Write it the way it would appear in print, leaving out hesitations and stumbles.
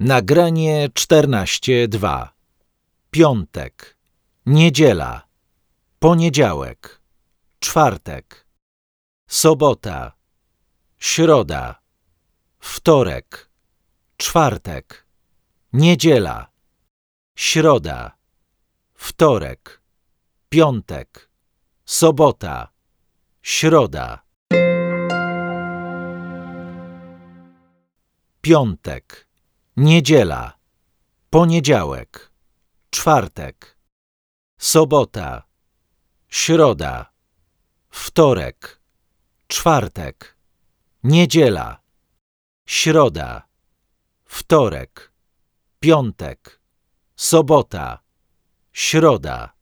Nagranie 14.2. Piątek, niedziela, poniedziałek, czwartek, sobota, środa, wtorek, czwartek, niedziela, środa, wtorek, piątek, sobota, środa. Piątek, niedziela, poniedziałek, czwartek, sobota, środa, wtorek, czwartek, niedziela, środa, wtorek, piątek, sobota, środa.